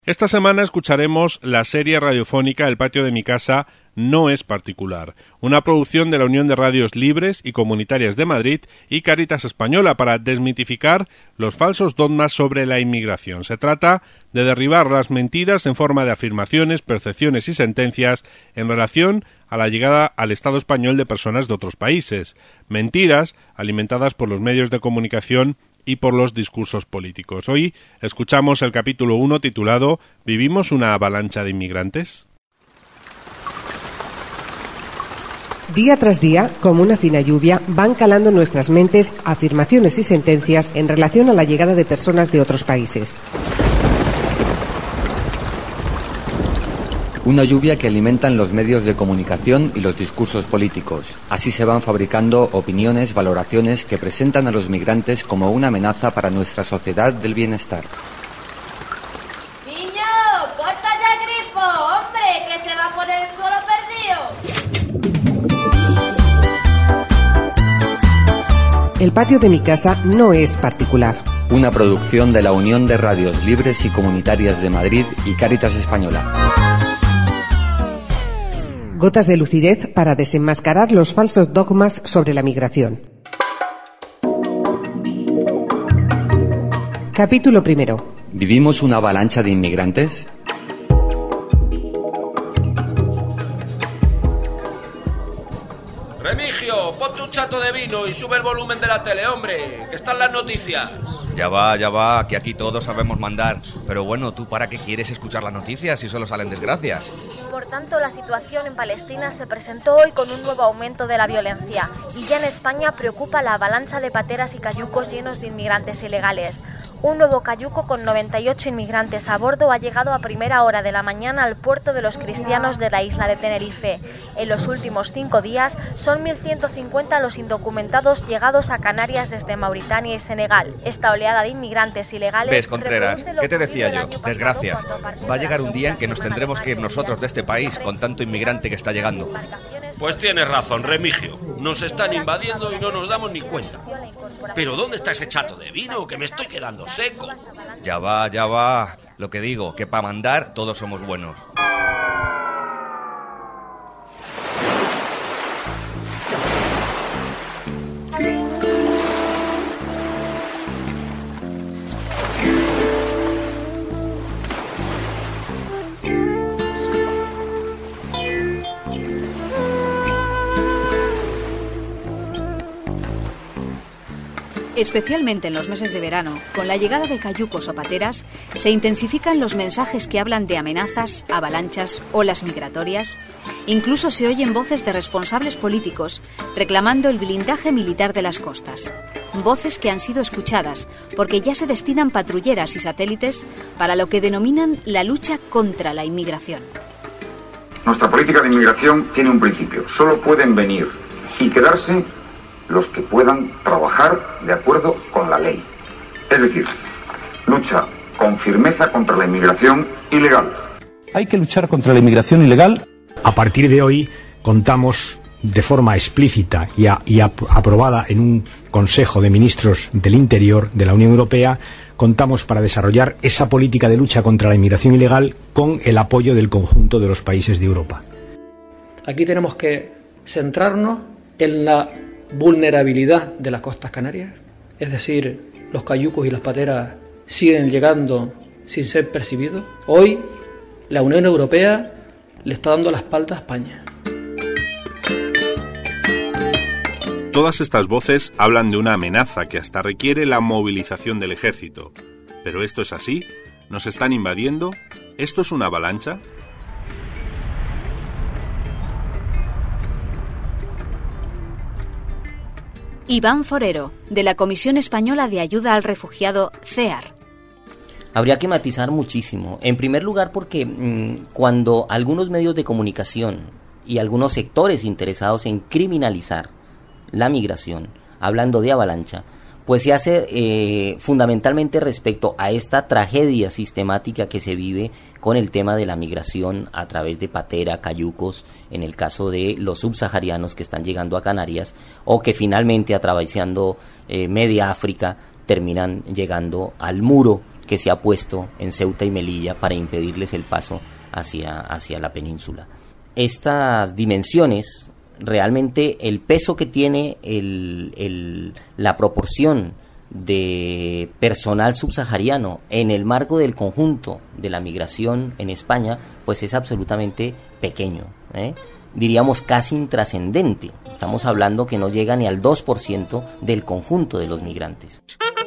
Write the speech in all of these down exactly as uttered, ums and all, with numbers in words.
Esta semana escucharemos la serie radiofónica El patio de mi casa no es particular, una producción de la Unión de Radios Libres y Comunitarias de Madrid y Cáritas Española para desmitificar los falsos dogmas sobre la inmigración. Se trata de derribar las mentiras en forma de afirmaciones, percepciones y sentencias en relación a la llegada al Estado español de personas de otros países. Mentiras alimentadas por los medios de comunicación y por los discursos políticos. Hoy escuchamos el capítulo uno titulado ¿Vivimos una avalancha de inmigrantes? Día tras día, como una fina lluvia, van calando en nuestras mentes afirmaciones y sentencias en relación a la llegada de personas de otros países. Una lluvia que alimentan los medios de comunicación y los discursos políticos. Así se van fabricando opiniones, valoraciones que presentan a los migrantes como una amenaza para nuestra sociedad del bienestar. ¡Niño, corta ya el grifo! ¡Hombre, que se va por el suelo perdido! El patio de mi casa no es particular. Una producción de la Unión de Radios Libres y Comunitarias de Madrid y Cáritas Española. Gotas de lucidez para desenmascarar los falsos dogmas sobre la migración. Capítulo primero. ¿Vivimos una avalancha de inmigrantes? Remigio, ponte un chato de vino y sube el volumen de la tele, hombre, que están las noticias. Ya va, ya va, que aquí todos sabemos mandar. Pero bueno, ¿tú para qué quieres escuchar las noticias si solo salen desgracias? Por tanto, la situación en Palestina se presentó hoy con un nuevo aumento de la violencia. Y ya en España preocupa la avalancha de pateras y cayucos llenos de inmigrantes ilegales. Un nuevo cayuco con noventa y ocho inmigrantes a bordo ha llegado a primera hora de la mañana al puerto de los cristianos de la isla de Tenerife. En los últimos cinco días son mil ciento cincuenta los indocumentados llegados a Canarias desde Mauritania y Senegal. Esta oleada de inmigrantes ilegales... ¿Ves, Contreras? ¿Qué te decía yo? Desgracias. Va a llegar un día en que nos tendremos que ir nosotros de este país con tanto inmigrante que está llegando. Pues tienes razón, Remigio. Nos están invadiendo y no nos damos ni cuenta. Pero ¿dónde está ese chato de vino? Que me estoy quedando seco. Ya va, ya va. Lo que digo, que para mandar todos somos buenos. Especialmente en los meses de verano, con la llegada de cayucos o pateras, se intensifican los mensajes que hablan de amenazas, avalanchas, olas migratorias. Incluso se oyen voces de responsables políticos reclamando el blindaje militar de las costas. Voces que han sido escuchadas porque ya se destinan patrulleras y satélites para lo que denominan la lucha contra la inmigración. Nuestra política de inmigración tiene un principio: solo pueden venir y quedarse los que puedan trabajar de acuerdo con la ley. Es decir, lucha con firmeza contra la inmigración ilegal. Hay que luchar contra la inmigración ilegal. A partir de hoy contamos de forma explícita y, a, y a, aprobada en un Consejo de Ministros del Interior de la Unión Europea, contamos para desarrollar esa política de lucha contra la inmigración ilegal con el apoyo del conjunto de los países de Europa. Aquí tenemos que centrarnos en la vulnerabilidad de las costas canarias, es decir, los cayucos y las pateras siguen llegando sin ser percibidos. Hoy la Unión Europea le está dando la espalda a España. Todas estas voces hablan de una amenaza que hasta requiere la movilización del ejército. ¿Pero esto es así? ¿Nos están invadiendo? ¿Esto es una avalancha? Iván Forero, de la Comisión Española de Ayuda al Refugiado, C E A R. Habría que matizar muchísimo. En primer lugar porque mmm, cuando algunos medios de comunicación y algunos sectores interesados en criminalizar la migración, hablando de avalancha, pues se hace eh, fundamentalmente respecto a esta tragedia sistemática que se vive con el tema de la migración a través de patera, cayucos, en el caso de los subsaharianos que están llegando a Canarias o que finalmente atravesando eh, media África terminan llegando al muro que se ha puesto en Ceuta y Melilla para impedirles el paso hacia, hacia la península. Estas dimensiones, realmente el peso que tiene el, el, la proporción de personal subsahariano en el marco del conjunto de la migración en España, pues es absolutamente pequeño, ¿eh? diríamos casi intrascendente. Estamos hablando que no llega ni al dos por ciento del conjunto de los migrantes.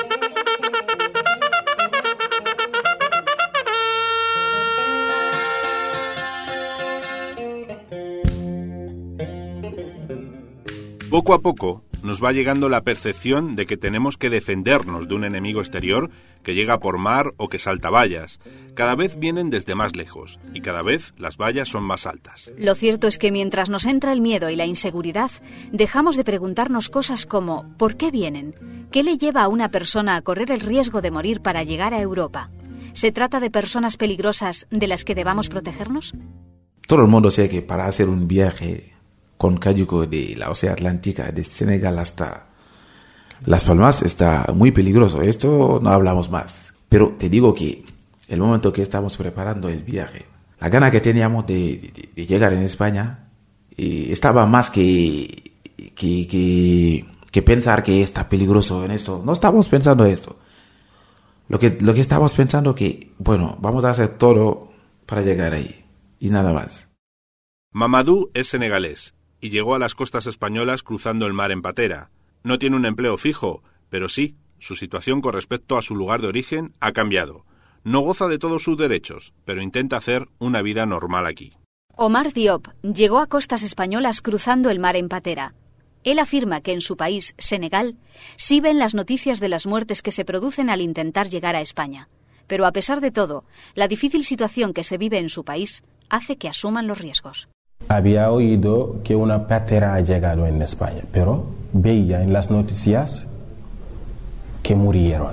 Poco a poco nos va llegando la percepción de que tenemos que defendernos de un enemigo exterior que llega por mar o que salta vallas. Cada vez vienen desde más lejos y cada vez las vallas son más altas. Lo cierto es que mientras nos entra el miedo y la inseguridad, dejamos de preguntarnos cosas como ¿por qué vienen? ¿Qué le lleva a una persona a correr el riesgo de morir para llegar a Europa? ¿Se trata de personas peligrosas de las que debamos protegernos? Todo el mundo sabe que para hacer un viaje con cayuco de la Oceanía Atlántica, de Senegal hasta Las Palmas, está muy peligroso. Esto no hablamos más. Pero te digo que el momento que estamos preparando el viaje, la gana que teníamos de, de, de llegar en España, eh, estaba más que, que, que, que pensar que está peligroso en esto. No estamos pensando esto. Lo que, lo que estamos pensando que, bueno, vamos a hacer todo para llegar ahí. Y nada más. Mamadou es senegalés y llegó a las costas españolas cruzando el mar en patera. No tiene un empleo fijo, pero sí, su situación con respecto a su lugar de origen ha cambiado. No goza de todos sus derechos, pero intenta hacer una vida normal aquí. Omar Diop llegó a costas españolas cruzando el mar en patera. Él afirma que en su país, Senegal, sí ven las noticias de las muertes que se producen al intentar llegar a España. Pero a pesar de todo, la difícil situación que se vive en su país hace que asuman los riesgos. Había oído que una patera ha llegado en España, pero veía en las noticias que murieron.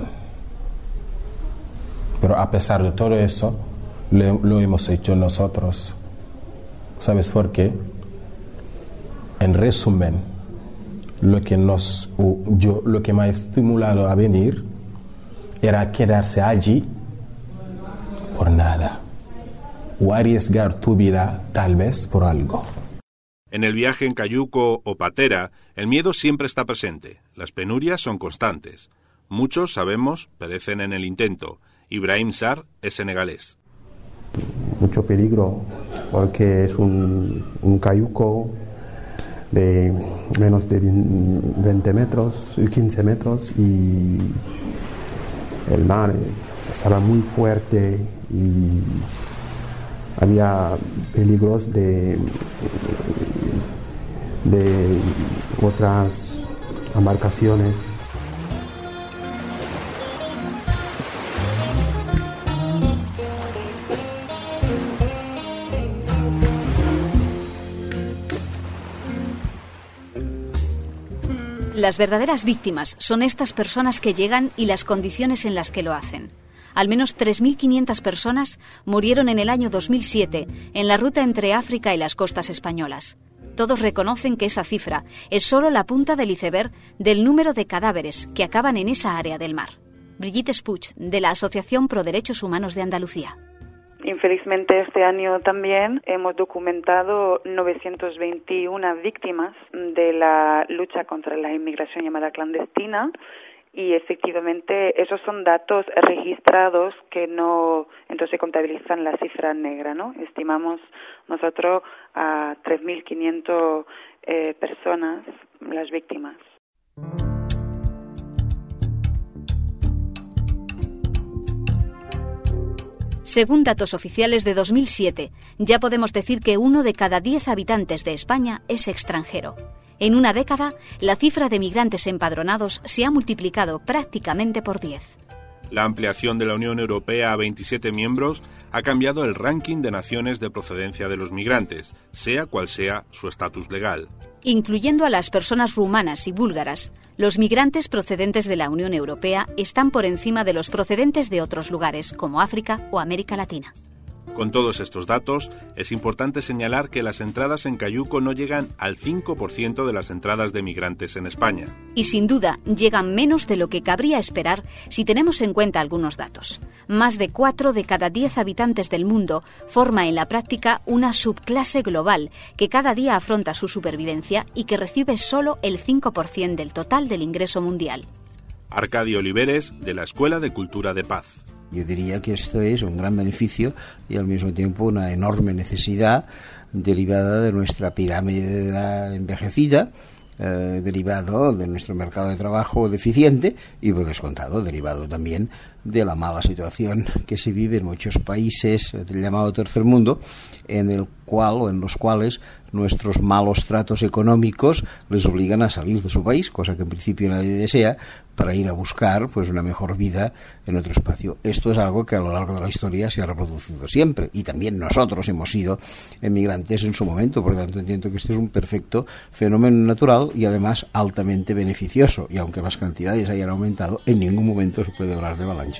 Pero a pesar de todo eso, lo, lo hemos hecho nosotros. ¿Sabes por qué? En resumen, lo que nos, o yo, lo que me ha estimulado a venir era quedarse allí por nada. O arriesgar tu vida, tal vez, por algo. En el viaje en cayuco o patera, el miedo siempre está presente. Las penurias son constantes. Muchos, sabemos, perecen en el intento. Ibrahim Sarr es senegalés. Mucho peligro, porque es un, un cayuco de menos de veinte metros, quince metros, y el mar estaba muy fuerte y había peligros de, de otras embarcaciones. Las verdaderas víctimas son estas personas que llegan y las condiciones en las que lo hacen. Al menos tres mil quinientas personas murieron en el año dos mil siete en la ruta entre África y las costas españolas. Todos reconocen que esa cifra es solo la punta del iceberg del número de cadáveres que acaban en esa área del mar. Brigitte Spuch, de la Asociación Pro Derechos Humanos de Andalucía. Infelizmente este año también hemos documentado novecientas veintiuna víctimas de la lucha contra la inmigración llamada clandestina. Y efectivamente esos son datos registrados que no entonces contabilizan la cifra negra, ¿no? Estimamos nosotros a tres mil quinientas eh, personas las víctimas. Según datos oficiales de dos mil siete, ya podemos decir que uno de cada diez habitantes de España es extranjero. En una década, la cifra de migrantes empadronados se ha multiplicado prácticamente por diez. La ampliación de la Unión Europea a veintisiete miembros ha cambiado el ranking de naciones de procedencia de los migrantes, sea cual sea su estatus legal. Incluyendo a las personas rumanas y búlgaras, los migrantes procedentes de la Unión Europea están por encima de los procedentes de otros lugares, como África o América Latina. Con todos estos datos, es importante señalar que las entradas en Cayuco no llegan al cinco por ciento de las entradas de migrantes en España. Y sin duda, llegan menos de lo que cabría esperar si tenemos en cuenta algunos datos. Más de cuatro de cada diez habitantes del mundo forma en la práctica una subclase global que cada día afronta su supervivencia y que recibe solo el cinco por ciento del total del ingreso mundial. Arcadio Oliveres, de la Escuela de Cultura de Paz. Yo diría que esto es un gran beneficio y al mismo tiempo una enorme necesidad derivada de nuestra pirámide envejecida, eh, derivado de nuestro mercado de trabajo deficiente y, por descontado, derivado también de la mala situación que se vive en muchos países del llamado tercer mundo, en el cual o en los cuales nuestros malos tratos económicos les obligan a salir de su país, cosa que en principio nadie desea, para ir a buscar pues una mejor vida en otro espacio. Esto es algo que a lo largo de la historia se ha reproducido siempre, y también nosotros hemos sido emigrantes en su momento, por lo tanto entiendo que este es un perfecto fenómeno natural y además altamente beneficioso, y aunque las cantidades hayan aumentado, en ningún momento se puede hablar de avalancha.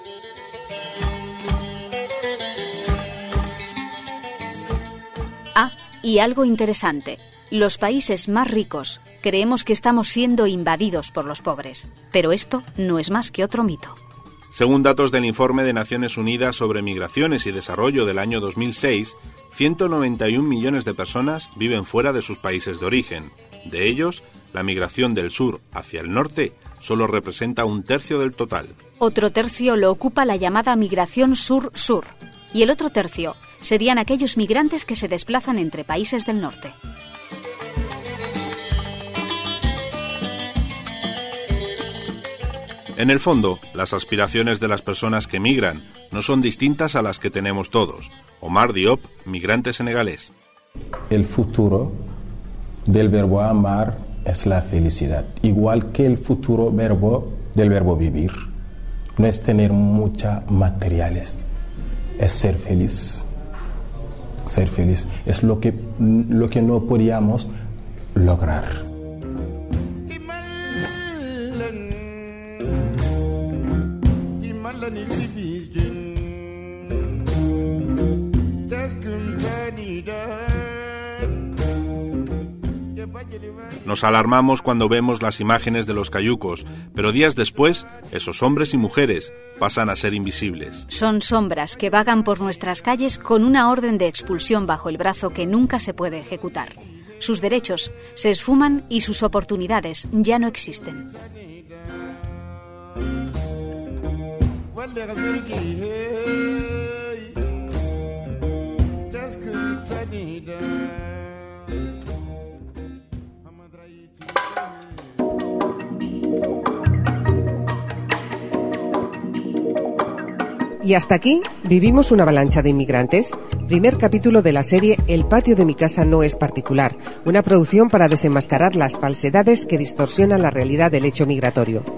Ah, y algo interesante. Los países más ricos creemos que estamos siendo invadidos por los pobres, pero esto no es más que otro mito. Según datos del Informe de Naciones Unidas sobre Migraciones y Desarrollo del año dos mil seis, ciento noventa y un millones de personas viven fuera de sus países de origen. De ellos, la migración del sur hacia el norte solo representa un tercio del total. Otro tercio lo ocupa la llamada migración sur-sur, y el otro tercio serían aquellos migrantes que se desplazan entre países del norte. En el fondo, las aspiraciones de las personas que migran no son distintas a las que tenemos todos. Omar Diop, migrante senegalés. El futuro del verbo amar es la felicidad, igual que el futuro verbo del verbo vivir. No es tener muchas materiales, es ser feliz. Ser feliz es lo que, lo que no podíamos lograr. Nos alarmamos cuando vemos las imágenes de los cayucos, pero días después, esos hombres y mujeres pasan a ser invisibles. Son sombras que vagan por nuestras calles con una orden de expulsión bajo el brazo que nunca se puede ejecutar. Sus derechos se esfuman y sus oportunidades ya no existen. Y hasta aquí, vivimos una avalancha de inmigrantes. Primer capítulo de la serie El patio de mi casa no es particular, una producción para desenmascarar las falsedades que distorsionan la realidad del hecho migratorio.